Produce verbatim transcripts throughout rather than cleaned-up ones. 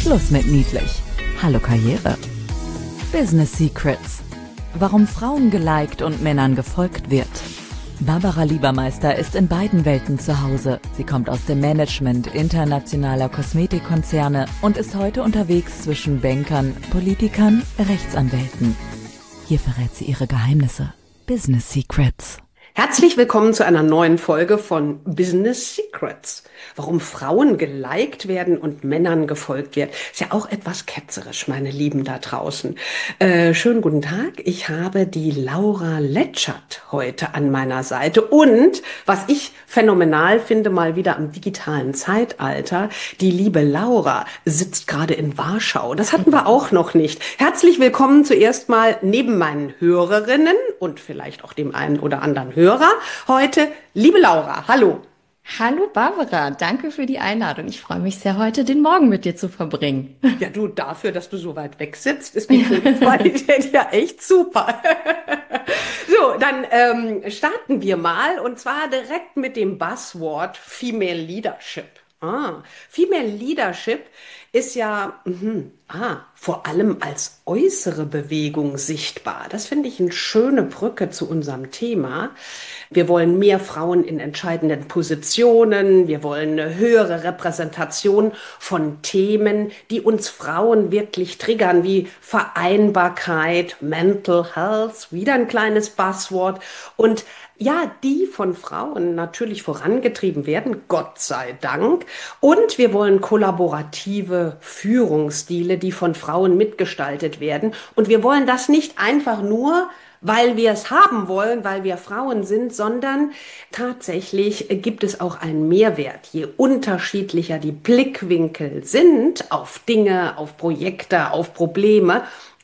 Schluss mit niedlich. Hallo Karriere. Business Secrets. Warum Frauen geliked und Männern gefolgt wird. Barbara Liebermeister ist in beiden Welten zu Hause. Sie kommt aus dem Management internationaler Kosmetikkonzerne und ist heute unterwegs zwischen Bankern, Politikern, Rechtsanwälten. Hier verrät sie ihre Geheimnisse. Business Secrets. Herzlich willkommen zu einer neuen Folge von Business Secrets. Warum Frauen geliked werden und Männern gefolgt wird. Ist ja auch etwas ketzerisch, meine Lieben da draußen. Äh, schönen guten Tag. Ich habe die Laura Letschert heute an meiner Seite. Und, was ich phänomenal finde, mal wieder am digitalen Zeitalter, die liebe Laura sitzt gerade in Warschau. Das hatten wir auch noch nicht. Herzlich willkommen zuerst mal neben meinen Hörerinnen und vielleicht auch dem einen oder anderen Hörer. Heute, liebe Laura, hallo. Hallo Barbara, danke für die Einladung. Ich freue mich sehr, heute den Morgen mit dir zu verbringen. Ja, du, dafür, dass du so weit weg sitzt, ist die Qualität ja echt super. So, dann ähm, starten wir mal und zwar direkt mit dem Buzzword Female Leadership. Ah, Female Leadership ist ja mhm, ah, vor allem als äußere Bewegung sichtbar. Das finde ich eine schöne Brücke zu unserem Thema. Wir wollen mehr Frauen in entscheidenden Positionen. Wir wollen eine höhere Repräsentation von Themen, die uns Frauen wirklich triggern, wie Vereinbarkeit, Mental Health, wieder ein kleines Buzzword. Und ja, die von Frauen natürlich vorangetrieben werden, Gott sei Dank. Und wir wollen kollaborative Führungsstile, die von Frauen mitgestaltet werden. Und wir wollen das nicht einfach nur, weil wir es haben wollen, weil wir Frauen sind, sondern tatsächlich gibt es auch einen Mehrwert. Je unterschiedlicher die Blickwinkel sind auf Dinge, auf Projekte, auf Probleme,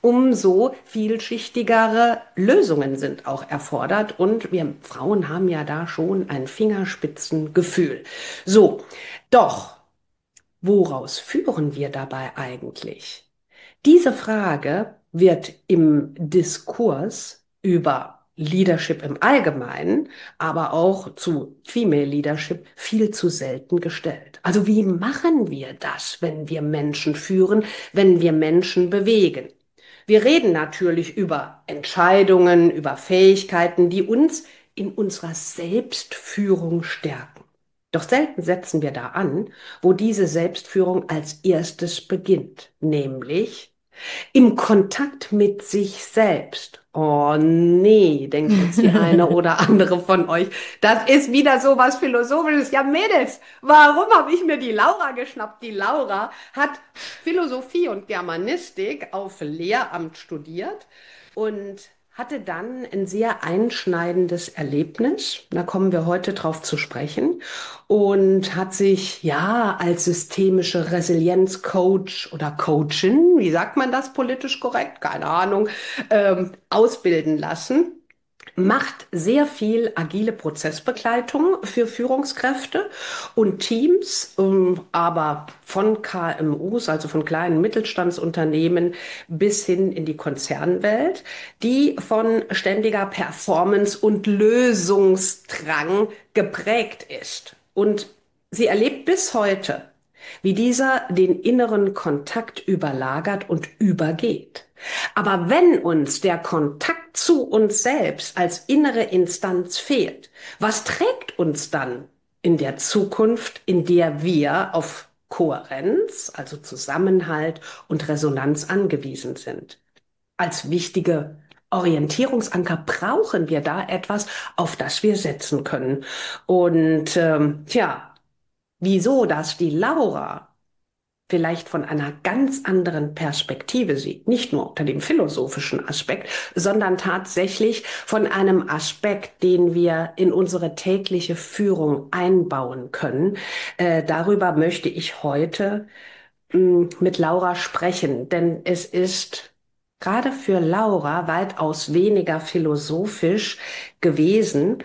umso vielschichtigere Lösungen sind auch erfordert. Und wir Frauen haben ja da schon ein Fingerspitzengefühl. So, doch, woraus führen wir dabei eigentlich? Diese Frage wird im Diskurs über Leadership im Allgemeinen, aber auch zu Female Leadership viel zu selten gestellt. Also wie machen wir das, wenn wir Menschen führen, wenn wir Menschen bewegen? Wir reden natürlich über Entscheidungen, über Fähigkeiten, die uns in unserer Selbstführung stärken. Doch selten setzen wir da an, wo diese Selbstführung als erstes beginnt, nämlich im Kontakt mit sich selbst. Oh nee, denkt jetzt die eine oder andere von euch. Das ist wieder so was Philosophisches. Ja, Mädels, warum habe ich mir die Laura geschnappt? Die Laura hat Philosophie und Germanistik auf Lehramt studiert und hatte dann ein sehr einschneidendes Erlebnis. Da kommen wir heute drauf zu sprechen. Und hat sich ja als systemische Resilienzcoach oder Coachin, wie sagt man das politisch korrekt? Keine Ahnung, ähm, ausbilden lassen. Macht sehr viel agile Prozessbegleitung für Führungskräfte und Teams, ähm, aber von K M Us, also von kleinen Mittelstandsunternehmen bis hin in die Konzernwelt, die von ständiger Performance und Lösungsdrang geprägt ist. Und sie erlebt bis heute, wie dieser den inneren Kontakt überlagert und übergeht. Aber wenn uns der Kontakt zu uns selbst als innere Instanz fehlt, was trägt uns dann in der Zukunft, in der wir auf Kohärenz, also Zusammenhalt und Resonanz angewiesen sind? Als wichtige Orientierungsanker brauchen wir da etwas, auf das wir setzen können. Und ähm, tja, wieso das die Laura vielleicht von einer ganz anderen Perspektive sieht, nicht nur unter dem philosophischen Aspekt, sondern tatsächlich von einem Aspekt, den wir in unsere tägliche Führung einbauen können. Äh, darüber möchte ich heute mh, mit Laura sprechen, denn es ist gerade für Laura weitaus weniger philosophisch gewesen.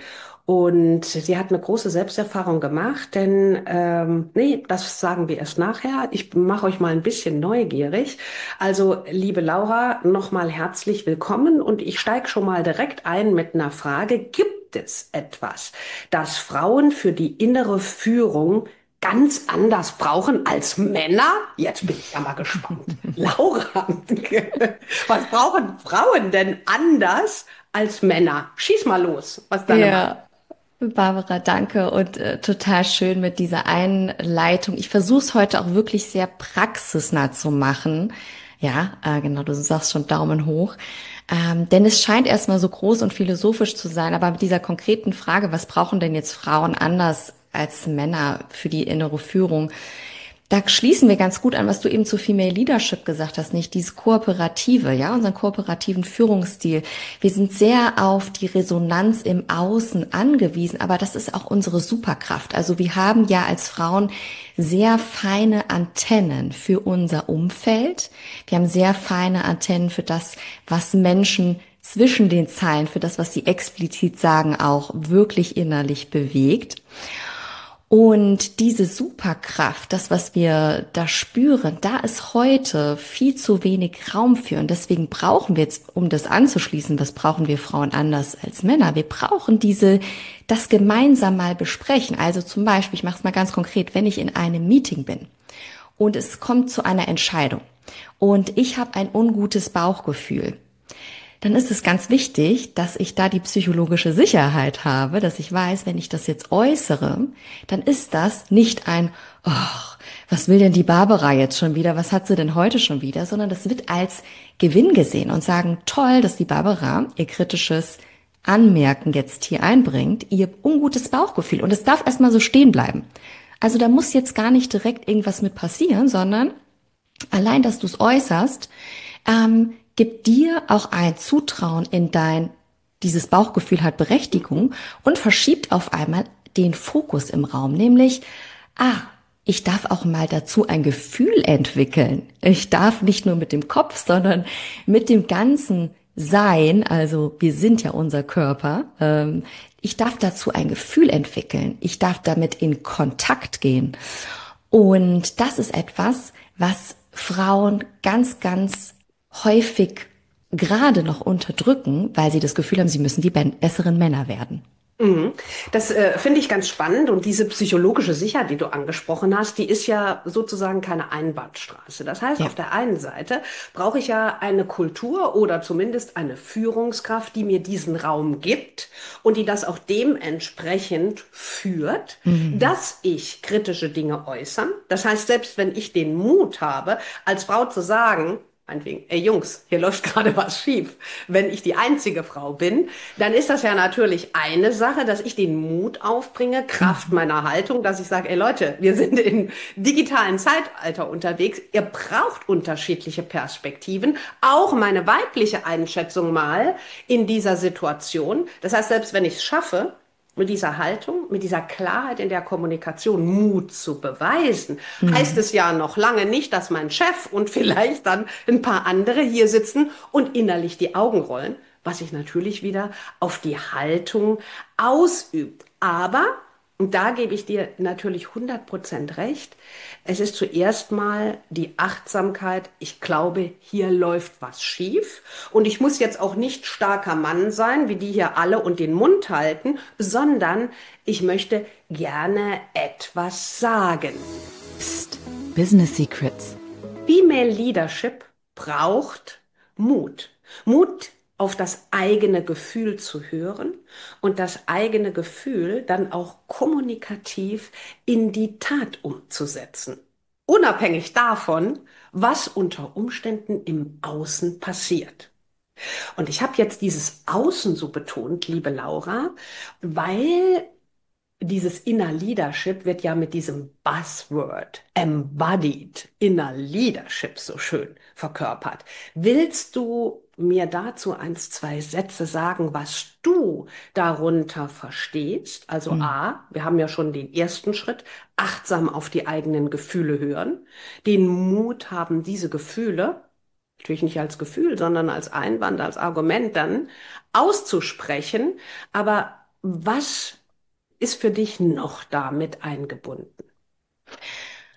Und sie hat eine große Selbsterfahrung gemacht, denn, ähm, nee, das sagen wir erst nachher. Ich mache euch mal ein bisschen neugierig. Also, liebe Laura, nochmal herzlich willkommen und ich steige schon mal direkt ein mit einer Frage. Gibt es etwas, das Frauen für die innere Führung ganz anders brauchen als Männer? Jetzt bin ich ja mal gespannt. Laura, was brauchen Frauen denn anders als Männer? Schieß mal los, was ist deine Meinung? Ja, Barbara, danke und äh, total schön mit dieser Einleitung. Ich versuche es heute auch wirklich sehr praxisnah zu machen. Ja, äh, genau, du sagst schon Daumen hoch. Ähm, denn es scheint erstmal so groß und philosophisch zu sein, aber mit dieser konkreten Frage, was brauchen denn jetzt Frauen anders als Männer für die innere Führung? Da schließen wir ganz gut an, was du eben zu Female Leadership gesagt hast, nicht? Dieses Kooperative, ja, unseren kooperativen Führungsstil. Wir sind sehr auf die Resonanz im Außen angewiesen, aber das ist auch unsere Superkraft. Also wir haben ja als Frauen sehr feine Antennen für unser Umfeld. Wir haben sehr feine Antennen für das, was Menschen zwischen den Zeilen, für das, was sie explizit sagen, auch wirklich innerlich bewegt. Und diese Superkraft, das, was wir da spüren, da ist heute viel zu wenig Raum für. Und deswegen brauchen wir jetzt, um das anzuschließen, was brauchen wir Frauen anders als Männer? Wir brauchen diese, das gemeinsam mal besprechen. Also zum Beispiel, ich mache es mal ganz konkret, wenn ich in einem Meeting bin und es kommt zu einer Entscheidung und ich habe ein ungutes Bauchgefühl, dann ist es ganz wichtig, dass ich da die psychologische Sicherheit habe, dass ich weiß, wenn ich das jetzt äußere, dann ist das nicht ein, oh, was will denn die Barbara jetzt schon wieder, was hat sie denn heute schon wieder, sondern das wird als Gewinn gesehen und sagen, toll, dass die Barbara ihr kritisches Anmerken jetzt hier einbringt, ihr ungutes Bauchgefühl und es darf erstmal so stehen bleiben. Also da muss jetzt gar nicht direkt irgendwas mit passieren, sondern allein, dass du es äußerst, ähm, gibt dir auch ein Zutrauen in dein, dieses Bauchgefühl hat Berechtigung und verschiebt auf einmal den Fokus im Raum, nämlich, ah, ich darf auch mal dazu ein Gefühl entwickeln. Ich darf nicht nur mit dem Kopf, sondern mit dem ganzen Sein, also wir sind ja unser Körper, ähm, ich darf dazu ein Gefühl entwickeln. Ich darf damit in Kontakt gehen. Und das ist etwas, was Frauen ganz, ganz häufig gerade noch unterdrücken, weil sie das Gefühl haben, sie müssen die besseren Männer werden. Mhm. Das äh, finde ich ganz spannend und diese psychologische Sicherheit, die du angesprochen hast, die ist ja sozusagen keine Einbahnstraße. Das heißt, Ja. auf der einen Seite brauche ich ja eine Kultur oder zumindest eine Führungskraft, die mir diesen Raum gibt und die das auch dementsprechend führt, Mhm. dass ich kritische Dinge äußern. Das heißt, selbst wenn ich den Mut habe, als Frau zu sagen, meinetwegen, ey Jungs, hier läuft gerade was schief. Wenn ich die einzige Frau bin, dann ist das ja natürlich eine Sache, dass ich den Mut aufbringe, Kraft Mhm. meiner Haltung, dass ich sage, ey Leute, wir sind im digitalen Zeitalter unterwegs. Ihr braucht unterschiedliche Perspektiven. Auch meine weibliche Einschätzung mal in dieser Situation. Das heißt, selbst wenn ich es schaffe, mit dieser Haltung, mit dieser Klarheit in der Kommunikation Mut zu beweisen, heißt Mhm. es ja noch lange nicht, dass mein Chef und vielleicht dann ein paar andere hier sitzen und innerlich die Augen rollen, was sich natürlich wieder auf die Haltung ausübt. Aber, und da gebe ich dir natürlich hundert Prozent recht, es ist zuerst mal die Achtsamkeit. Ich glaube, hier läuft was schief. Und ich muss jetzt auch nicht starker Mann sein, wie die hier alle und den Mund halten, sondern ich möchte gerne etwas sagen. Psst. Business Secrets. Female Leadership braucht Mut. Mut auf das eigene Gefühl zu hören und das eigene Gefühl dann auch kommunikativ in die Tat umzusetzen. Unabhängig davon, was unter Umständen im Außen passiert. Und ich habe jetzt dieses Außen so betont, liebe Laura, weil dieses Inner Leadership wird ja mit diesem Buzzword Embodied Inner Leadership so schön verkörpert. Willst du mir dazu eins, zwei Sätze sagen, was du darunter verstehst? Also Mhm. A, wir haben ja schon den ersten Schritt, achtsam auf die eigenen Gefühle hören, den Mut haben, diese Gefühle, natürlich nicht als Gefühl, sondern als Einwand, als Argument dann auszusprechen. Aber was ist für dich noch da mit eingebunden?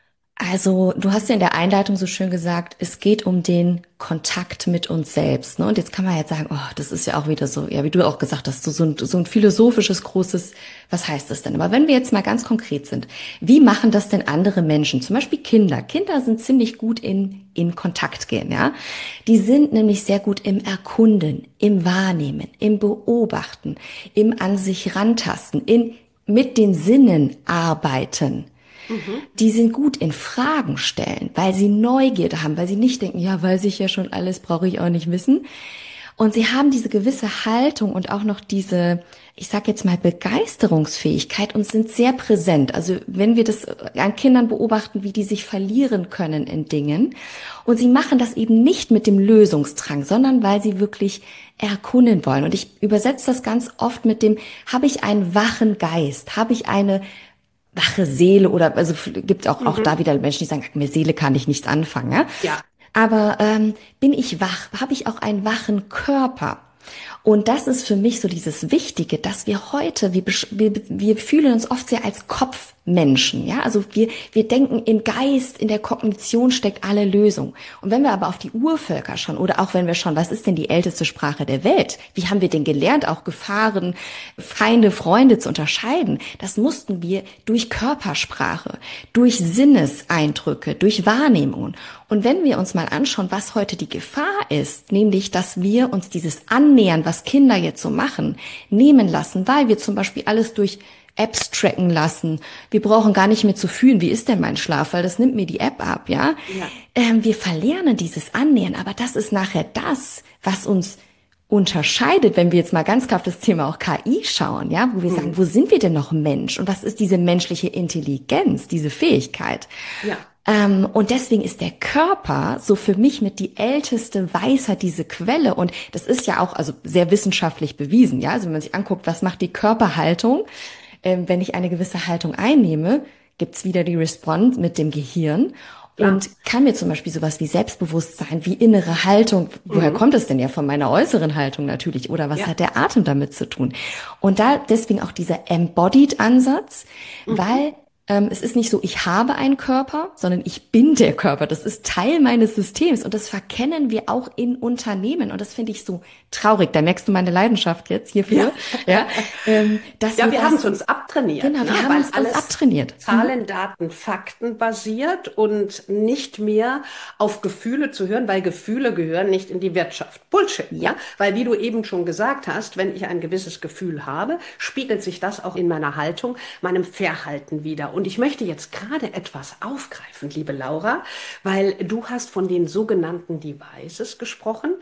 Also, du hast ja in der Einleitung so schön gesagt, es geht um den Kontakt mit uns selbst, ne? Und jetzt kann man jetzt sagen, oh, das ist ja auch wieder so, ja, wie du auch gesagt hast, so ein, so ein philosophisches, großes, was heißt das denn? Aber wenn wir jetzt mal ganz konkret sind, wie machen das denn andere Menschen? Zum Beispiel Kinder. Kinder sind ziemlich gut in, in Kontakt gehen, ja? Die sind nämlich sehr gut im Erkunden, im Wahrnehmen, im Beobachten, im an sich rantasten, in, mit den Sinnen arbeiten. Mhm. Die sind gut in Fragen stellen, weil sie Neugierde haben, weil sie nicht denken, ja, weiß ich ja schon alles, brauche ich auch nicht wissen. Und sie haben diese gewisse Haltung und auch noch diese, ich sag jetzt mal, Begeisterungsfähigkeit und sind sehr präsent. Also wenn wir das an Kindern beobachten, wie die sich verlieren können in Dingen. Und sie machen das eben nicht mit dem Lösungsdrang, sondern weil sie wirklich erkunden wollen. Und ich übersetze das ganz oft mit dem, habe ich einen wachen Geist, habe ich eine wache Seele oder, also gibt auch, mhm. auch da wieder Menschen, die sagen, mit Seele kann ich nichts anfangen. Ja. ja. Aber ähm, bin ich wach? Habe ich auch einen wachen Körper? Und das ist für mich so dieses Wichtige, dass wir heute, wir, wir, wir fühlen uns oft sehr als Kopfmenschen, ja, also wir, wir denken im Geist, in der Kognition steckt alle Lösung. Und wenn wir aber auf die Urvölker schauen oder auch wenn wir schauen, was ist denn die älteste Sprache der Welt? Wie haben wir denn gelernt, auch Gefahren, Feinde, Freunde zu unterscheiden? Das mussten wir durch Körpersprache, durch Sinneseindrücke, durch Wahrnehmungen. Und wenn wir uns mal anschauen, was heute die Gefahr ist, nämlich, dass wir uns dieses Annähern, was Kinder jetzt so machen, nehmen lassen, weil wir zum Beispiel alles durch Apps tracken lassen. Wir brauchen gar nicht mehr zu fühlen, wie ist denn mein Schlaf, weil das nimmt mir die App ab, ja. ja. Ähm, wir verlernen dieses Annähern, aber das ist nachher das, was uns unterscheidet, wenn wir jetzt mal ganz klar auf das Thema auch K I schauen, ja, wo wir hm. sagen, wo sind wir denn noch Mensch und was ist diese menschliche Intelligenz, diese Fähigkeit? Ja. Ähm, und deswegen ist der Körper so für mich mit die älteste Weisheit, diese Quelle. Und das ist ja auch also sehr wissenschaftlich bewiesen. Ja, also wenn man sich anguckt, was macht die Körperhaltung, ähm, wenn ich eine gewisse Haltung einnehme, gibt's wieder die Response mit dem Gehirn. Ja. Und kann mir zum Beispiel sowas wie Selbstbewusstsein, wie innere Haltung, woher mhm. kommt es denn ja von meiner äußeren Haltung natürlich, oder was ja. hat der Atem damit zu tun? Und da deswegen auch dieser Embodied-Ansatz, mhm. weil Ähm, es ist nicht so, ich habe einen Körper, sondern ich bin der Körper. Das ist Teil meines Systems und das verkennen wir auch in Unternehmen und das finde ich so traurig. Da merkst du meine Leidenschaft jetzt hierfür. Ja, ja, ähm, dass ja wir, wir haben es uns abtrainiert. Genau, wir ne? haben Weil uns alles abtrainiert. Zahlen, Daten, Fakten basiert und nicht mehr auf Gefühle zu hören, weil Gefühle gehören nicht in die Wirtschaft. Bullshit. Ja. ja, weil wie du eben schon gesagt hast, wenn ich ein gewisses Gefühl habe, spiegelt sich das auch in meiner Haltung, meinem Verhalten wider. Und ich möchte jetzt gerade etwas aufgreifen, liebe Laura, weil du hast von den sogenannten Devices gesprochen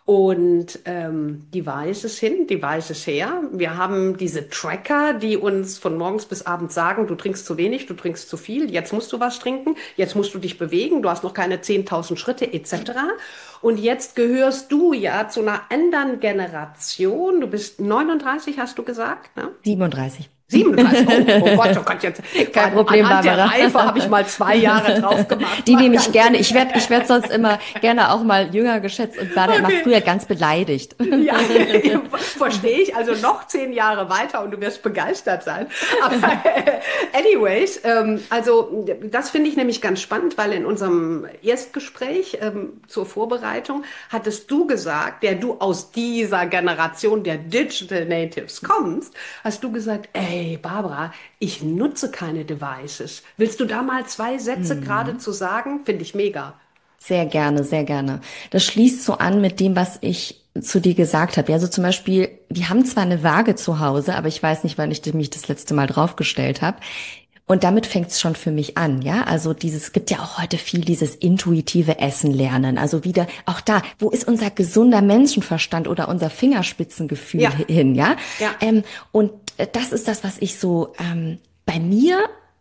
und ähm, Devices hin, Devices her. Wir haben diese Tracker, die uns von morgens bis abends sagen, du trinkst zu wenig, du trinkst zu viel, jetzt musst du was trinken, jetzt musst du dich bewegen, du hast noch keine zehntausend Schritte et cetera. Und jetzt gehörst du ja zu einer anderen Generation. Du bist neununddreißig, hast du gesagt, ne? siebenunddreißig. siebenunddreißig. Oh, oh Gott, oh Gott, jetzt. Kein Problem, anhand Barbara. Der Reife habe ich mal zwei Jahre drauf gemacht. Die nehme ich gerne. Ich werde ich werd sonst immer gerne auch mal jünger geschätzt und war dann okay. immer früher ganz beleidigt. Ja, verstehe ich. Also noch zehn Jahre weiter und du wirst begeistert sein. Aber äh, anyways, ähm, also das finde ich nämlich ganz spannend, weil in unserem Erstgespräch ähm, zur Vorbereitung hattest du gesagt, der du aus dieser Generation der Digital Natives kommst, hast du gesagt, ey, Hey Barbara, ich nutze keine Devices. Willst du da mal zwei Sätze mhm. gerade zu sagen? Finde ich mega. Sehr gerne, sehr gerne. Das schließt so an mit dem, was ich zu dir gesagt habe. Ja, also zum Beispiel, wir haben zwar eine Waage zu Hause, aber ich weiß nicht, wann ich mich das letzte Mal draufgestellt habe. Und damit fängt es schon für mich an, ja. Also dieses, es gibt ja auch heute viel dieses intuitive Essen lernen. Also wieder auch da, wo ist unser gesunder Menschenverstand oder unser Fingerspitzengefühl ja. hin, ja? ja. Ähm, und das ist das, was ich so ähm, bei mir,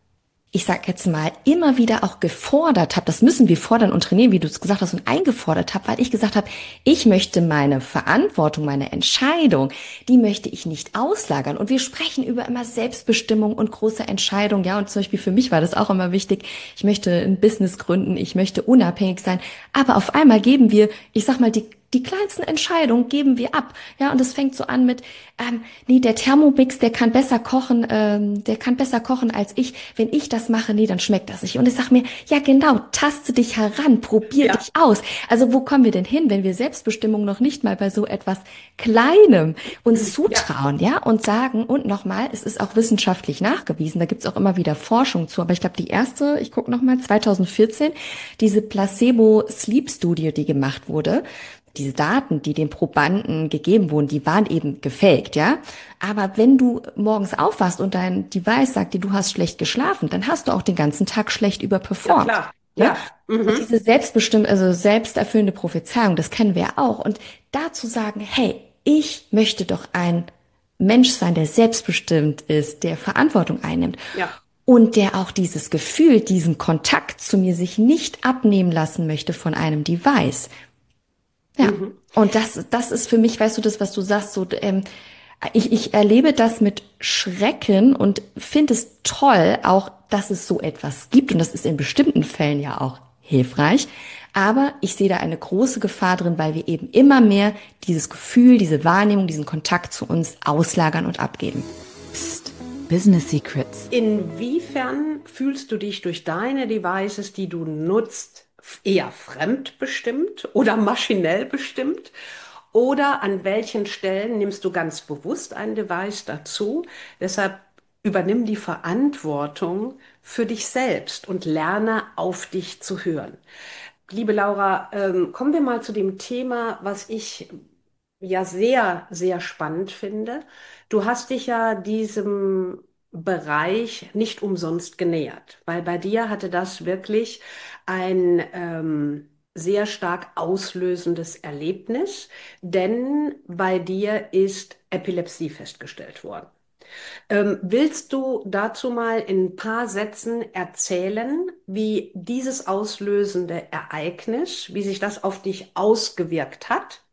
ich sag jetzt mal, immer wieder auch gefordert habe. Das müssen wir fordern und trainieren, wie du es gesagt hast, und eingefordert habe, weil ich gesagt habe, ich möchte meine Verantwortung, meine Entscheidung, die möchte ich nicht auslagern. Und wir sprechen über immer Selbstbestimmung und große Entscheidungen. Ja, und zum Beispiel für mich war das auch immer wichtig. Ich möchte ein Business gründen, ich möchte unabhängig sein. Aber auf einmal geben wir, ich sag mal, die Die kleinsten Entscheidungen geben wir ab. Ja, und es fängt so an mit, ähm, nee, der Thermomix, der kann besser kochen, ähm, der kann besser kochen als ich. Wenn ich das mache, nee, dann schmeckt das nicht. Und ich sag mir, ja genau, taste dich heran, probier Ja. dich aus. Also wo kommen wir denn hin, wenn wir Selbstbestimmung noch nicht mal bei so etwas Kleinem uns zutrauen, ja, und sagen, und nochmal, es ist auch wissenschaftlich nachgewiesen, da gibt's auch immer wieder Forschung zu, aber ich glaube, die erste, ich gucke nochmal, zwanzig vierzehn, diese Placebo-Sleep-Studie, die gemacht wurde, diese Daten, die den Probanden gegeben wurden, die waren eben gefaked, ja. Aber wenn du morgens aufwachst und dein Device sagt dir, du hast schlecht geschlafen, dann hast du auch den ganzen Tag schlecht Ja, überperformt. klar. Ja. Ja. Und Mhm. diese selbstbestimmt, also selbsterfüllende Prophezeiung, das kennen wir ja auch. Und dazu sagen, hey, ich möchte doch ein Mensch sein, der selbstbestimmt ist, der Verantwortung einnimmt. Ja. Und der auch dieses Gefühl, diesen Kontakt zu mir sich nicht abnehmen lassen möchte von einem Device. Ja, Mhm. und das, das ist für mich, weißt du, das, was du sagst, so, ähm, ich, ich erlebe das mit Schrecken und finde es toll, auch, dass es so etwas gibt. Und das ist in bestimmten Fällen ja auch hilfreich. Aber ich sehe da eine große Gefahr drin, weil wir eben immer mehr dieses Gefühl, diese Wahrnehmung, diesen Kontakt zu uns auslagern und abgeben. Psst. Business Secrets. Inwiefern fühlst du dich durch deine Devices, die du nutzt, eher fremdbestimmt oder maschinell bestimmt? Oder an welchen Stellen nimmst du ganz bewusst ein Device dazu? Deshalb übernimm die Verantwortung für dich selbst und lerne auf dich zu hören. Liebe Laura, ähm, kommen wir mal zu dem Thema, was ich ja sehr, sehr spannend finde. Du hast dich ja diesem Bereich nicht umsonst genähert, weil bei dir hatte das wirklich ein ähm, sehr stark auslösendes Erlebnis, denn bei dir ist Epilepsie festgestellt worden. Ähm, willst du dazu mal in ein paar Sätzen erzählen, wie dieses auslösende Ereignis, wie sich das auf dich ausgewirkt hat?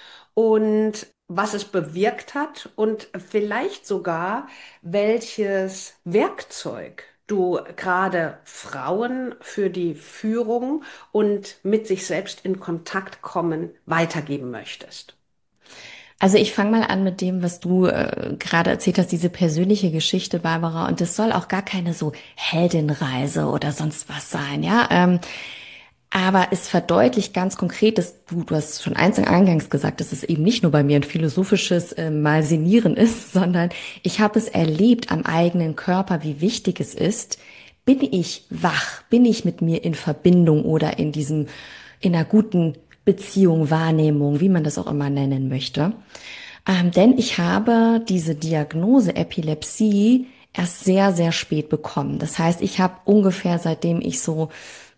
Und was es bewirkt hat und vielleicht sogar, welches Werkzeug du gerade Frauen für die Führung und mit sich selbst in Kontakt kommen weitergeben möchtest. Also ich fange mal an mit dem, was du äh, gerade erzählt hast, diese persönliche Geschichte, Barbara. Und das soll auch gar keine so Heldenreise oder sonst was sein, ja. Ähm, aber es verdeutlicht ganz konkret, dass du, du hast schon eins eingangs gesagt, dass es eben nicht nur bei mir ein philosophisches äh, Mal sinnieren ist, sondern ich habe es erlebt am eigenen Körper, wie wichtig es ist. Bin ich wach? Bin ich mit mir in Verbindung oder in diesem, in einer guten Beziehung, Wahrnehmung, wie man das auch immer nennen möchte? Ähm, denn ich habe diese Diagnose Epilepsie erst sehr, sehr spät bekommen. Das heißt, ich habe ungefähr seitdem ich so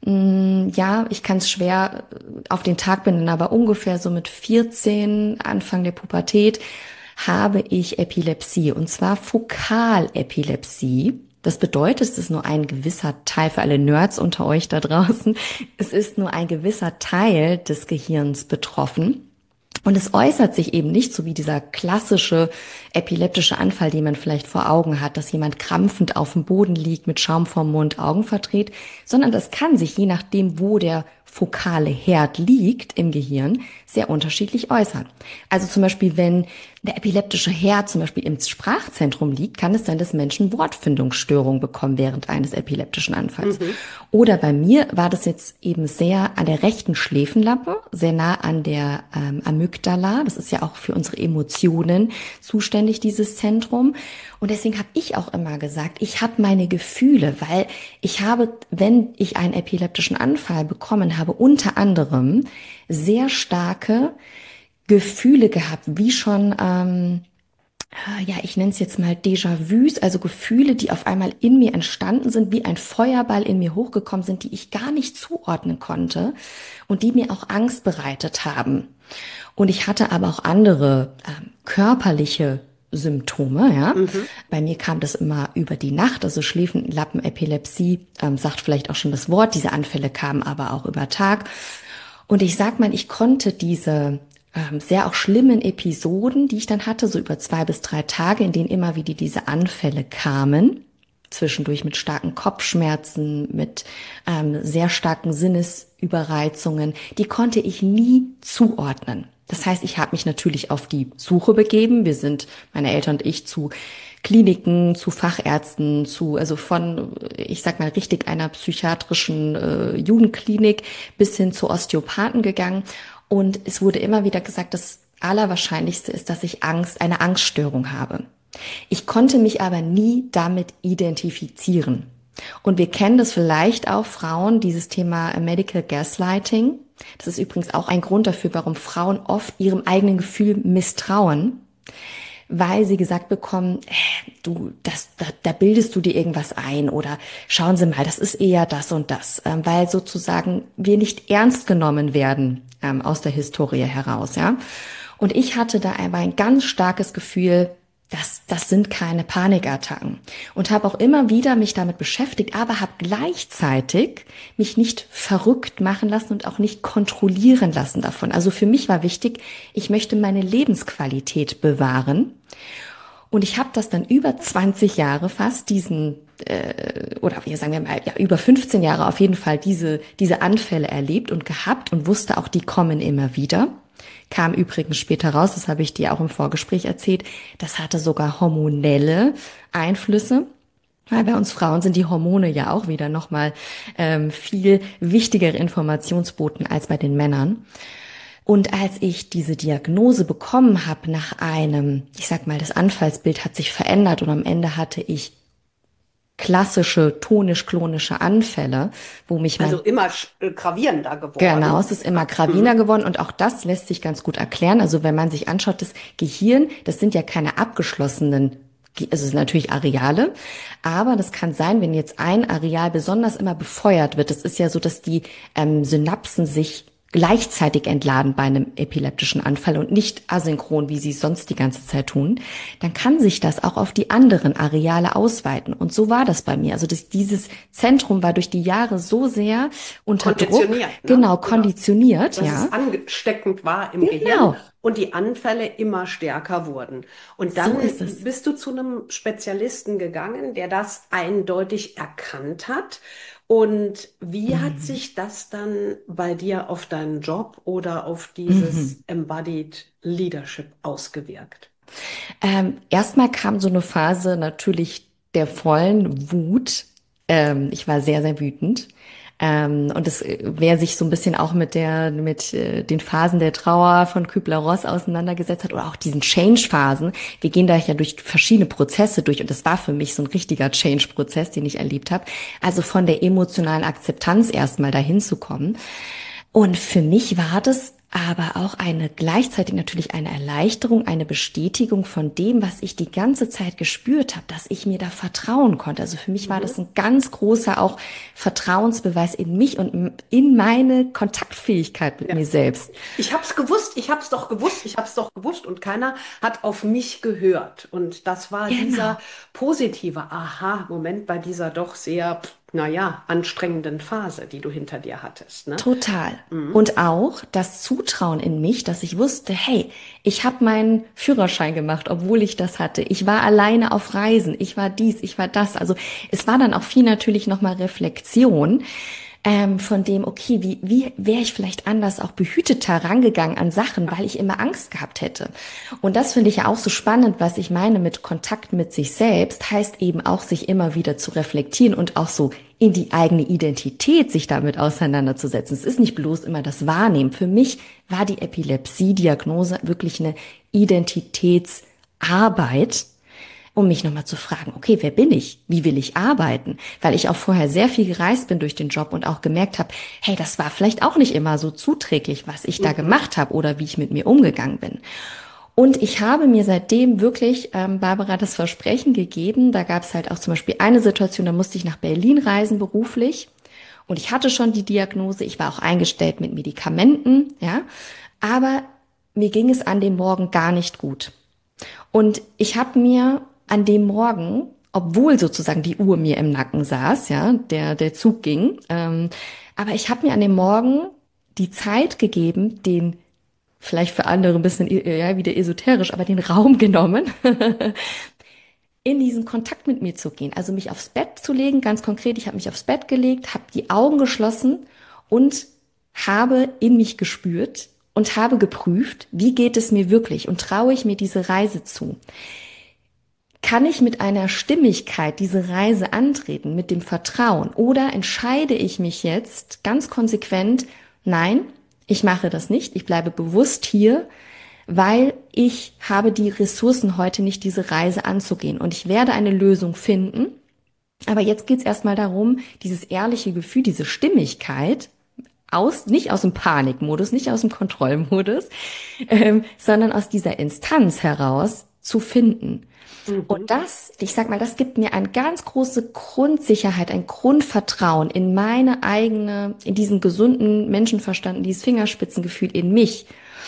ja, ich kann es schwer auf den Tag benennen, aber ungefähr so mit vierzehn, Anfang der Pubertät, habe ich Epilepsie, und zwar Fokalepilepsie. Das bedeutet, es ist nur ein gewisser Teil für alle Nerds unter euch da draußen. Es ist nur ein gewisser Teil des Gehirns betroffen. Und es äußert sich eben nicht so wie dieser klassische epileptische Anfall, den man vielleicht vor Augen hat, dass jemand krampfend auf dem Boden liegt, mit Schaum vorm Mund, Augen verdreht, sondern das kann sich, je nachdem, wo der fokale Herd liegt im Gehirn, sehr unterschiedlich äußern. Also zum Beispiel, wenn der epileptische Herd zum Beispiel im Sprachzentrum liegt, kann es sein, dass Menschen Wortfindungsstörungen bekommen während eines epileptischen Anfalls. Mhm. Oder bei mir war das jetzt eben sehr an der rechten Schläfenlappe, sehr nah an der ähm, Amygdala. Das ist ja auch für unsere Emotionen zuständig, dieses Zentrum. Und deswegen habe ich auch immer gesagt, ich habe meine Gefühle, weil ich habe, wenn ich einen epileptischen Anfall bekommen habe, unter anderem sehr starke Gefühle gehabt, wie schon, ähm, ja, ich nenne es jetzt mal Déjà-vus, also Gefühle, die auf einmal in mir entstanden sind, wie ein Feuerball in mir hochgekommen sind, die ich gar nicht zuordnen konnte und die mir auch Angst bereitet haben. Und ich hatte aber auch andere ähm, körperliche Symptome, ja. Mhm. Bei mir kam das immer über die Nacht, also Schläfenlappenepilepsie, ähm, sagt vielleicht auch schon das Wort. Diese Anfälle kamen aber auch über Tag. Und ich sag mal, ich konnte diese ähm, sehr auch schlimmen Episoden, die ich dann hatte, so über zwei bis drei Tage, in denen immer wieder diese Anfälle kamen, zwischendurch mit starken Kopfschmerzen, mit ähm, sehr starken Sinnesüberreizungen. Die konnte ich nie zuordnen. Das heißt, ich habe mich natürlich auf die Suche begeben. Wir sind, meine Eltern und ich, zu Kliniken, zu Fachärzten, zu, also von, ich sag mal, richtig einer psychiatrischen äh, Jugendklinik bis hin zu Osteopathen gegangen. Und es wurde immer wieder gesagt, das Allerwahrscheinlichste ist, dass ich Angst, eine Angststörung habe. Ich konnte mich aber nie damit identifizieren. Und wir kennen das vielleicht auch, Frauen, dieses Thema Medical Gaslighting. Das ist übrigens auch ein Grund dafür, warum Frauen oft ihrem eigenen Gefühl misstrauen, weil sie gesagt bekommen, äh, du, das, da, da bildest du dir irgendwas ein oder schauen Sie mal, das ist eher das und das, ähm, weil sozusagen wir nicht ernst genommen werden ähm, aus der Historie heraus, ja. Und ich hatte da aber ein ganz starkes Gefühl, Das, das sind keine Panikattacken. Und habe auch immer wieder mich damit beschäftigt, aber habe gleichzeitig mich nicht verrückt machen lassen und auch nicht kontrollieren lassen davon. Also für mich war wichtig, ich möchte meine Lebensqualität bewahren. Und ich habe das dann über zwanzig Jahre fast, diesen, äh, oder wie sagen wir mal, ja, über fünfzehn Jahre auf jeden Fall diese, diese Anfälle erlebt und gehabt und wusste auch, die kommen immer wieder. Kam übrigens später raus, das habe ich dir auch im Vorgespräch erzählt, das hatte sogar hormonelle Einflüsse, weil bei uns Frauen sind die Hormone ja auch wieder nochmal ähm, viel wichtigere Informationsboten als bei den Männern. Und als ich diese Diagnose bekommen habe nach einem, ich sag mal, das Anfallsbild hat sich verändert und am Ende hatte ich klassische tonisch-klonische Anfälle, wo mich mein... Also immer äh, gravierender geworden. Genau, es ist immer gravierender mhm. geworden und auch das lässt sich ganz gut erklären. Also wenn man sich anschaut, das Gehirn, das sind ja keine abgeschlossenen, also es sind natürlich Areale, aber das kann sein, wenn jetzt ein Areal besonders immer befeuert wird. Das ist ja so, dass die ähm, Synapsen sich gleichzeitig entladen bei einem epileptischen Anfall und nicht asynchron, wie sie es sonst die ganze Zeit tun, dann kann sich das auch auf die anderen Areale ausweiten. Und so war das bei mir. Also das, dieses Zentrum war durch die Jahre so sehr unter Druck, ne? genau, konditioniert, dass ja. es ansteckend war im genau. Gehirn und die Anfälle immer stärker wurden. Und dann so bist du zu einem Spezialisten gegangen, der das eindeutig erkannt hat. Und wie mhm. hat sich das dann bei dir auf deinen Job oder auf dieses mhm. Embodied Leadership ausgewirkt? Ähm, erstmal kam so eine Phase natürlich der vollen Wut. Ähm, ich war sehr, sehr wütend. Ähm, und es, wer sich so ein bisschen auch mit der, mit äh, den Phasen der Trauer von Kübler-Ross auseinandergesetzt hat oder auch diesen Change-Phasen, wir gehen da ja durch verschiedene Prozesse durch und das war für mich so ein richtiger Change-Prozess, den ich erlebt habe. Also von der emotionalen Akzeptanz erstmal dahin zu kommen. Und für mich war das aber auch eine gleichzeitig natürlich eine Erleichterung, eine Bestätigung von dem, was ich die ganze Zeit gespürt habe, dass ich mir da vertrauen konnte. Also für mich war das ein ganz großer auch Vertrauensbeweis in mich und in meine Kontaktfähigkeit mit ja. mir selbst. Ich habe es gewusst, ich habe es doch gewusst, ich habe es doch gewusst und keiner hat auf mich gehört. Und das war genau. dieser positive Aha-Moment bei dieser doch sehr naja, anstrengenden Phase, die du hinter dir hattest. Ne? Total. Mhm. Und auch das Zutrauen in mich, dass ich wusste, hey, ich habe meinen Führerschein gemacht, obwohl ich das hatte. Ich war alleine auf Reisen, ich war dies, ich war das. Also es war dann auch viel natürlich nochmal Reflexion. Ähm, von dem, okay, wie, wie wäre ich vielleicht anders auch behüteter rangegangen an Sachen, weil ich immer Angst gehabt hätte. Und das finde ich ja auch so spannend, was ich meine mit Kontakt mit sich selbst, heißt eben auch, sich immer wieder zu reflektieren und auch so in die eigene Identität sich damit auseinanderzusetzen. Es ist nicht bloß immer das Wahrnehmen. Für mich war die Epilepsie-Diagnose wirklich eine Identitätsarbeit, um mich nochmal zu fragen, okay, wer bin ich? Wie will ich arbeiten? Weil ich auch vorher sehr viel gereist bin durch den Job und auch gemerkt habe, hey, das war vielleicht auch nicht immer so zuträglich, was ich da gemacht habe oder wie ich mit mir umgegangen bin. Und ich habe mir seitdem wirklich, ähm, Barbara, das Versprechen gegeben, da gab es halt auch zum Beispiel eine Situation, da musste ich nach Berlin reisen beruflich und ich hatte schon die Diagnose, ich war auch eingestellt mit Medikamenten, ja, aber mir ging es an dem Morgen gar nicht gut. Und ich habe mir an dem Morgen, obwohl sozusagen die Uhr mir im Nacken saß, ja, der der Zug ging, ähm, aber ich habe mir an dem Morgen die Zeit gegeben, den vielleicht für andere ein bisschen ja wieder esoterisch, aber den Raum genommen, in diesen Kontakt mit mir zu gehen. Also mich aufs Bett zu legen, ganz konkret, ich habe mich aufs Bett gelegt, habe die Augen geschlossen und habe in mich gespürt und habe geprüft, wie geht es mir wirklich und traue ich mir diese Reise zu. Kann ich mit einer Stimmigkeit diese Reise antreten, mit dem Vertrauen? Oder entscheide ich mich jetzt ganz konsequent, nein, ich mache das nicht, ich bleibe bewusst hier, weil ich habe die Ressourcen heute nicht, diese Reise anzugehen. Und ich werde eine Lösung finden. Aber jetzt geht es erstmal darum, dieses ehrliche Gefühl, diese Stimmigkeit, aus, nicht aus dem Panikmodus, nicht aus dem Kontrollmodus, ähm, sondern aus dieser Instanz heraus zu finden. Mhm. Und das, ich sag mal, das gibt mir eine ganz große Grundsicherheit, ein Grundvertrauen in meine eigene, in diesen gesunden Menschenverstand, in dieses Fingerspitzengefühl in mich.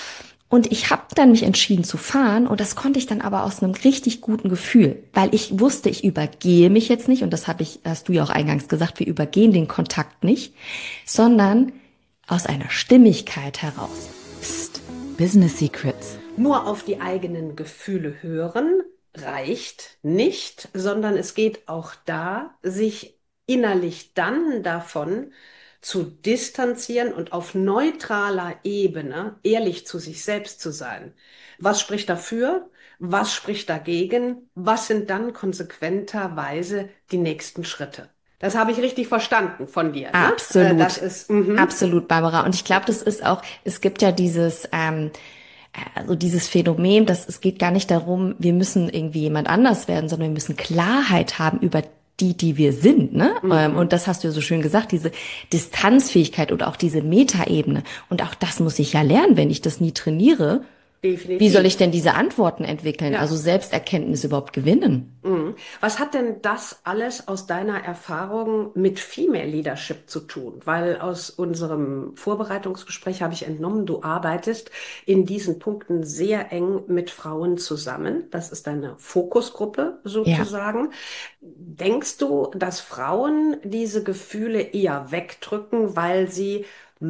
Und ich habe dann mich entschieden zu fahren und das konnte ich dann aber aus einem richtig guten Gefühl, weil ich wusste, ich übergehe mich jetzt nicht und das habe ich, hast du ja auch eingangs gesagt, wir übergehen den Kontakt nicht, sondern aus einer Stimmigkeit heraus. Psst, Business Secrets. Nur auf die eigenen Gefühle hören reicht nicht, sondern es geht auch da, sich innerlich dann davon zu distanzieren und auf neutraler Ebene ehrlich zu sich selbst zu sein. Was spricht dafür? Was spricht dagegen? Was sind dann konsequenterweise die nächsten Schritte? Das habe ich richtig verstanden von dir. Ne? Absolut, das ist, mhm. absolut, Barbara. Und ich glaube, das ist auch, es gibt ja dieses, ähm, also dieses Phänomen, dass es geht gar nicht darum, wir müssen irgendwie jemand anders werden, sondern wir müssen Klarheit haben über die, die wir sind, ne? Mhm. Und das hast du ja so schön gesagt, diese Distanzfähigkeit oder auch diese Metaebene. Und auch das muss ich ja lernen, wenn ich das nie trainiere. Definitiv. Wie soll ich denn diese Antworten entwickeln? Ja. Also Selbsterkenntnis überhaupt gewinnen? Mhm. Was hat denn das alles aus deiner Erfahrung mit Female Leadership zu tun? Weil aus unserem Vorbereitungsgespräch habe ich entnommen, du arbeitest in diesen Punkten sehr eng mit Frauen zusammen. Das ist deine Fokusgruppe sozusagen. Ja. Denkst du, dass Frauen diese Gefühle eher wegdrücken, weil sie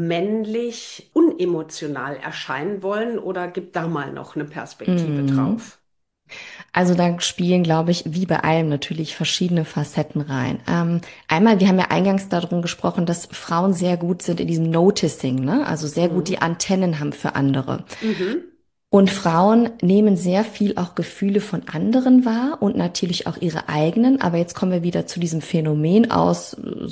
männlich unemotional erscheinen wollen, oder gibt da mal noch eine Perspektive mm. drauf? Also da spielen, glaube ich, wie bei allem natürlich verschiedene Facetten rein. Ähm, einmal, wir haben ja eingangs darum gesprochen, dass Frauen sehr gut sind in diesem Noticing, ne? Also sehr mhm. gut die Antennen haben für andere. Mhm. Und Frauen nehmen sehr viel auch Gefühle von anderen wahr und natürlich auch ihre eigenen. Aber jetzt kommen wir wieder zu diesem Phänomen aus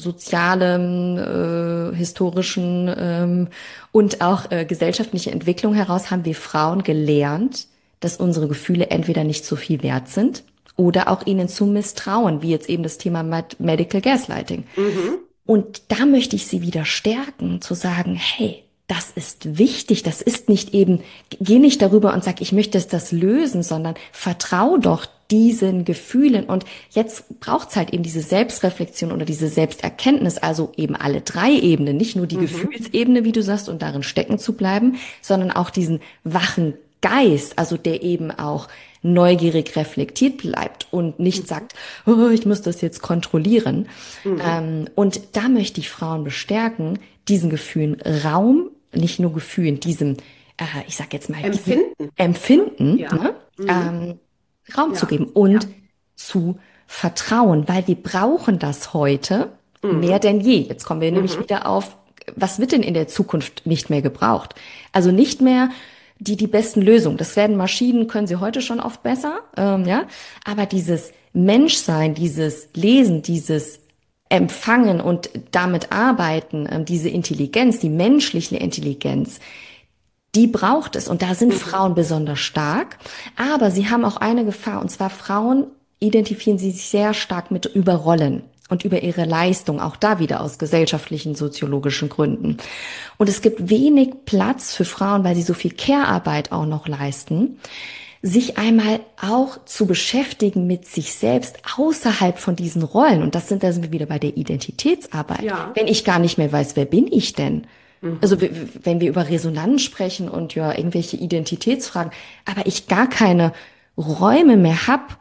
sozialem, äh, historischen ähm, und auch äh, gesellschaftlicher Entwicklung heraus haben wir Frauen gelernt, dass unsere Gefühle entweder nicht so viel wert sind oder auch ihnen zu misstrauen, wie jetzt eben das Thema Medical Gaslighting. Mhm. Und da möchte ich sie wieder stärken, zu sagen, hey, das ist wichtig, das ist nicht eben, geh nicht darüber und sag, ich möchte das lösen, sondern vertrau doch diesen Gefühlen. Und jetzt braucht's halt eben diese Selbstreflexion oder diese Selbsterkenntnis, also eben alle drei Ebenen, nicht nur die mhm. Gefühlsebene, wie du sagst, und darin stecken zu bleiben, sondern auch diesen wachen Geist, also der eben auch neugierig reflektiert bleibt und nicht sagt, oh, ich muss das jetzt kontrollieren. Mhm. Ähm, und da möchte ich Frauen bestärken, diesen Gefühlen Raum, nicht nur Gefühlen, diesem, äh, ich sag jetzt mal, Empfinden, Empfinden ja. ne? mhm. ähm, Raum ja. zu geben und ja. zu vertrauen, weil wir brauchen das heute mhm. mehr denn je. Jetzt kommen wir mhm. nämlich wieder auf, was wird denn in der Zukunft nicht mehr gebraucht? Also nicht mehr die die besten Lösungen. Das werden Maschinen, können sie heute schon oft besser, ähm, ja. Aber dieses Menschsein, dieses Lesen, dieses Empfangen und damit arbeiten, ähm, diese Intelligenz, die menschliche Intelligenz, die braucht es. Und da sind mhm. Frauen besonders stark. Aber sie haben auch eine Gefahr. Und zwar Frauen identifizieren sie sich sehr stark mit Überrollen und über ihre Leistung, auch da wieder aus gesellschaftlichen, soziologischen Gründen. Und es gibt wenig Platz für Frauen, weil sie so viel Care-Arbeit auch noch leisten, sich einmal auch zu beschäftigen mit sich selbst außerhalb von diesen Rollen. Und das sind, da sind wir wieder bei der Identitätsarbeit. Ja. Wenn ich gar nicht mehr weiß, wer bin ich denn? Mhm. Also wenn wir über Resonanz sprechen und ja irgendwelche Identitätsfragen, aber ich gar keine Räume mehr hab,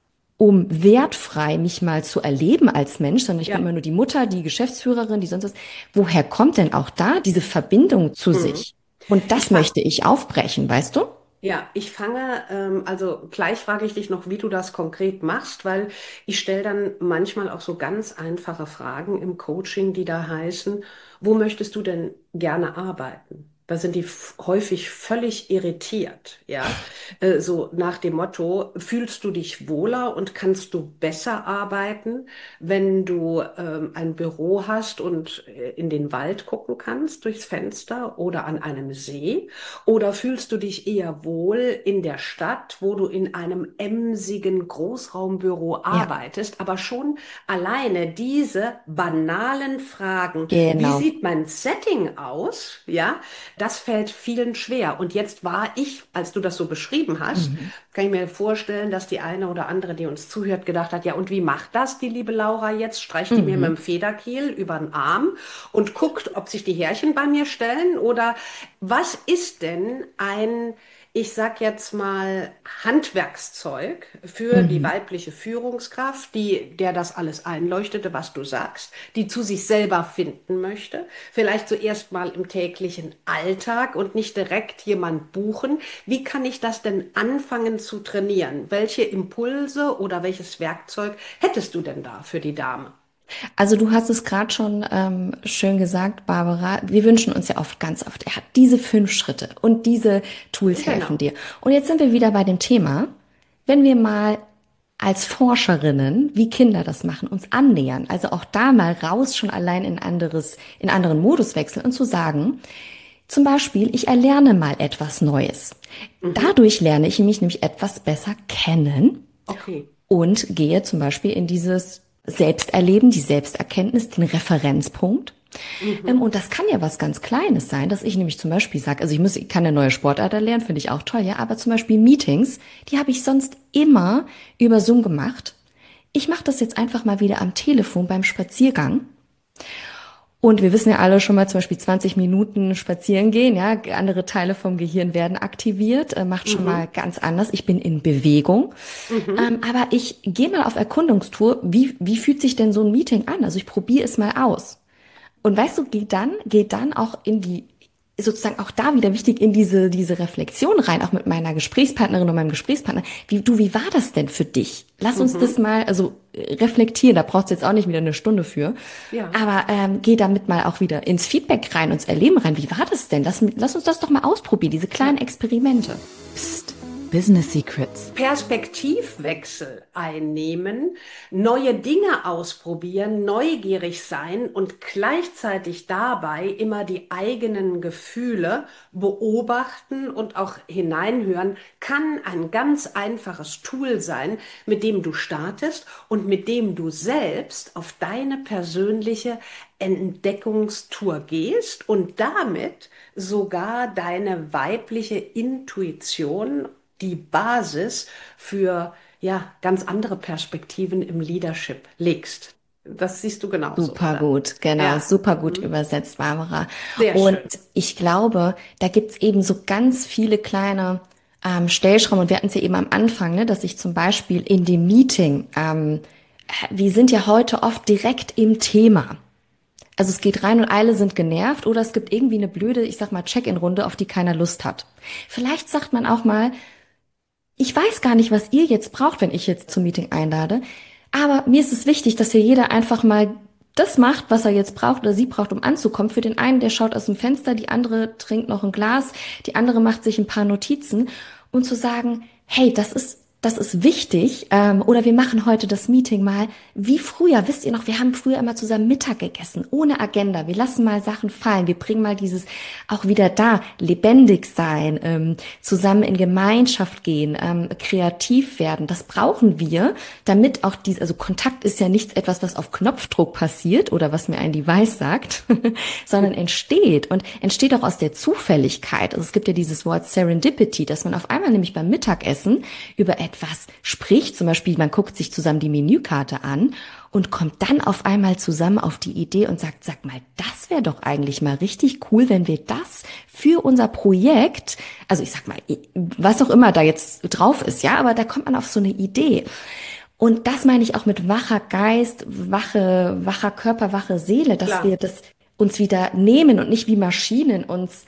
um wertfrei mich mal zu erleben als Mensch, sondern ich ja. bin immer nur die Mutter, die Geschäftsführerin, die sonst was. Woher kommt denn auch da diese Verbindung zu mhm. sich? Und das ich möchte ich aufbrechen, weißt du? Ja, ich fange, ähm, also gleich frage ich dich noch, wie du das konkret machst, weil ich stelle dann manchmal auch so ganz einfache Fragen im Coaching, die da heißen, wo möchtest du denn gerne arbeiten? Da sind die f- häufig völlig irritiert, ja, äh, so nach dem Motto, fühlst du dich wohler und kannst du besser arbeiten, wenn du ähm, ein Büro hast und äh, in den Wald gucken kannst durchs Fenster oder an einem See? Oder fühlst du dich eher wohl in der Stadt, wo du in einem emsigen Großraumbüro Ja, arbeitest, aber schon alleine diese banalen Fragen, wie genau. sieht mein Setting aus? Ja, das fällt vielen schwer. Und jetzt war ich, als du das so beschrieben hast, Mhm. kann ich mir vorstellen, dass die eine oder andere, die uns zuhört, gedacht hat, ja, und wie macht das die liebe Laura jetzt? Streicht die mir mit dem Mhm. Federkiel über den Arm und guckt, ob sich die Härchen bei mir stellen? Oder was ist denn ein, ich sag jetzt mal, Handwerkszeug für die Mhm. weibliche Führungskraft, die, der das alles einleuchtete, was du sagst, die zu sich selber finden möchte, vielleicht zuerst mal im täglichen Alltag und nicht direkt jemand buchen. Wie kann ich das denn anfangen zu trainieren? Welche Impulse oder welches Werkzeug hättest du denn da für die Dame? Also du hast es gerade schon ähm, schön gesagt, Barbara. Wir wünschen uns ja oft, ganz oft, er hat diese fünf Schritte und diese Tools helfen Genau. dir. Und jetzt sind wir wieder bei dem Thema, wenn wir mal als Forscherinnen, wie Kinder das machen, uns annähern, also auch da mal raus schon allein in anderes, in anderen Modus wechseln und zu sagen, zum Beispiel, ich erlerne mal etwas Neues. Mhm. Dadurch lerne ich mich nämlich etwas besser kennen Okay. und gehe zum Beispiel in dieses Selbsterleben, die Selbsterkenntnis, den Referenzpunkt. Ähm, Mhm. und das kann ja was ganz Kleines sein, dass ich nämlich zum Beispiel sage, also ich muss, ich kann eine neue Sportart erlernen, finde ich auch toll, ja, aber zum Beispiel Meetings, die habe ich sonst immer über Zoom gemacht. Ich mache das jetzt einfach mal wieder am Telefon beim Spaziergang. Und wir wissen ja alle schon mal zum Beispiel zwanzig Minuten spazieren gehen, ja, andere Teile vom Gehirn werden aktiviert, äh, macht schon mal Mhm. ganz anders. Ich bin in Bewegung. Mhm. Ähm, aber ich gehe mal auf Erkundungstour. Wie, wie fühlt sich denn so ein Meeting an? Also ich probiere es mal aus. Und weißt du, geh dann, geh dann auch in die, sozusagen auch da wieder wichtig in diese, diese Reflexion rein, auch mit meiner Gesprächspartnerin und meinem Gesprächspartner. Wie, du, wie war das denn für dich? Lass uns das Mhm. mal, also äh, reflektieren, da brauchst du jetzt auch nicht wieder eine Stunde für. Ja. Aber ähm, geh damit mal auch wieder ins Feedback rein, ins Erleben rein. Wie war das denn? Lass, lass uns das doch mal ausprobieren, diese Ja. kleinen Experimente. Psst. Business Secrets. Perspektivwechsel einnehmen, neue Dinge ausprobieren, neugierig sein und gleichzeitig dabei immer die eigenen Gefühle beobachten und auch hineinhören, kann ein ganz einfaches Tool sein, mit dem du startest und mit dem du selbst auf deine persönliche Entdeckungstour gehst und damit sogar deine weibliche Intuition, die Basis für ja ganz andere Perspektiven im Leadership legst. Das siehst du genauso, Super oder? gut, genau, Ja, super gut mhm. übersetzt, Barbara. Sehr Und schön. ich glaube, da gibt's eben so ganz viele kleine ähm, Stellschrauben. Und wir hatten es ja eben am Anfang, ne, dass ich zum Beispiel in dem Meeting, ähm, wir sind ja heute oft direkt im Thema. Also es geht rein und alle sind genervt oder es gibt irgendwie eine blöde, ich sag mal, Check-in-Runde, auf die keiner Lust hat. Vielleicht sagt man auch mal, ich weiß gar nicht, was ihr jetzt braucht, wenn ich jetzt zum Meeting einlade. Aber mir ist es wichtig, dass hier jeder einfach mal das macht, was er jetzt braucht oder sie braucht, um anzukommen. Für den einen, der schaut aus dem Fenster, die andere trinkt noch ein Glas, die andere macht sich ein paar Notizen und zu sagen, hey, das ist das ist wichtig. Ähm, oder wir machen heute das Meeting mal wie früher. Wisst ihr noch, wir haben früher immer zusammen Mittag gegessen, ohne Agenda. Wir lassen mal Sachen fallen. Wir bringen mal dieses auch wieder da, lebendig sein, ähm, zusammen in Gemeinschaft gehen, ähm, kreativ werden. Das brauchen wir, damit auch diese, also Kontakt ist ja nichts etwas, was auf Knopfdruck passiert oder was mir ein Device sagt, sondern entsteht und entsteht auch aus der Zufälligkeit. Also es gibt ja dieses Wort Serendipity, dass man auf einmal nämlich beim Mittagessen über etwas spricht, zum Beispiel man guckt sich zusammen die Menükarte an und kommt dann auf einmal zusammen auf die Idee und sagt, sag mal, das wäre doch eigentlich mal richtig cool, wenn wir das für unser Projekt, also ich sag mal, was auch immer da jetzt drauf ist, ja, aber da kommt man auf so eine Idee. Und das meine ich auch mit wacher Geist, wache, wacher Körper, wache Seele, dass wir Klar. das uns wieder nehmen und nicht wie Maschinen uns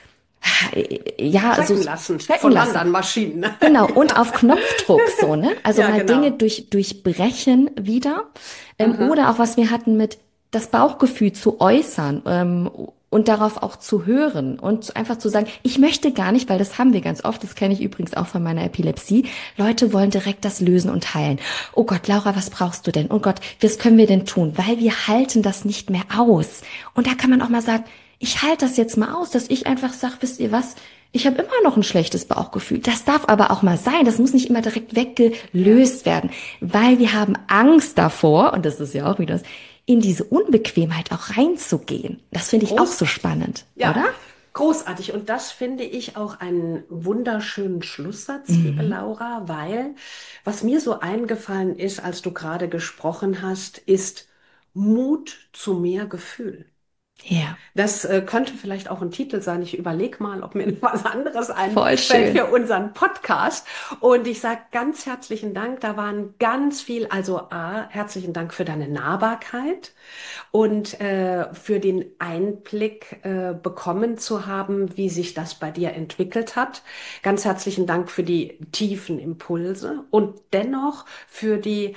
ja, checken so lassen checken von lassen. anderen Maschinen. Ne? Genau, und auf Knopfdruck so, ne? Also Ja, mal genau. Dinge durch, durchbrechen wieder. Ähm, Aha. oder auch, was wir hatten mit das Bauchgefühl zu äußern ähm, und darauf auch zu hören und einfach zu sagen, ich möchte gar nicht, weil das haben wir ganz oft, das kenne ich übrigens auch von meiner Epilepsie, Leute wollen direkt das lösen und heilen. Oh Gott, Laura, was brauchst du denn? Oh Gott, was können wir denn tun? Weil wir halten das nicht mehr aus. Und da kann man auch mal sagen, ich halte das jetzt mal aus, dass ich einfach sage, wisst ihr was, ich habe immer noch ein schlechtes Bauchgefühl. Das darf aber auch mal sein. Das muss nicht immer direkt weggelöst werden, weil wir haben Angst davor, und das ist ja auch wieder das, in diese Unbequemheit auch reinzugehen. Das finde ich auch so spannend, Ja, oder? großartig. Und das finde ich auch einen wunderschönen Schlusssatz, liebe Laura, weil was mir so eingefallen ist, als du gerade gesprochen hast, ist Mut zu mehr Gefühl. Ja, Das äh, könnte vielleicht auch ein Titel sein. Ich überlege mal, ob mir noch was anderes voll einfällt schön. für unseren Podcast. Und ich sage ganz herzlichen Dank. Da waren ganz viel, also A, herzlichen Dank für deine Nahbarkeit und äh, für den Einblick äh, bekommen zu haben, wie sich das bei dir entwickelt hat. Ganz herzlichen Dank für die tiefen Impulse und dennoch für die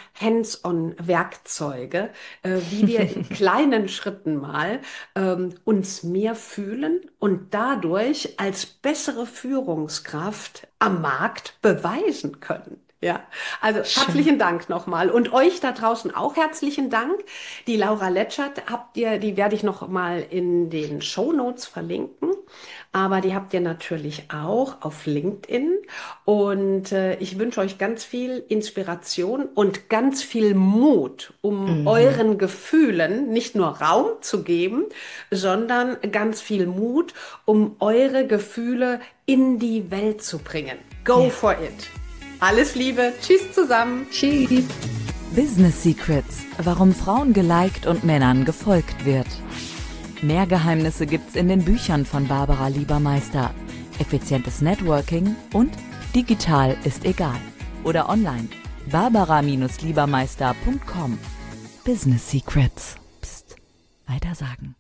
Hands-on-Werkzeuge, äh, wie wir in kleinen Schritten mal ähm, uns mehr fühlen und dadurch als bessere Führungskraft am Markt beweisen können. Ja, also Schön. herzlichen Dank nochmal und euch da draußen auch herzlichen Dank. Die Laura Letschert habt ihr, die werde ich noch mal in den Shownotes verlinken, aber die habt ihr natürlich auch auf LinkedIn und äh, ich wünsche euch ganz viel Inspiration und ganz viel Mut, um euren Gefühlen nicht nur Raum zu geben, sondern ganz viel Mut, um eure Gefühle in die Welt zu bringen. Go Ja. for it! Alles Liebe, tschüss zusammen. Tschüss. Business Secrets, warum Frauen geliked und Männern gefolgt wird. Mehr Geheimnisse gibt's in den Büchern von Barbara Liebermeister. Effizientes Networking und digital ist egal. Oder online. barbara Liebermeister punkt com. Business Secrets. Psst. Weitersagen.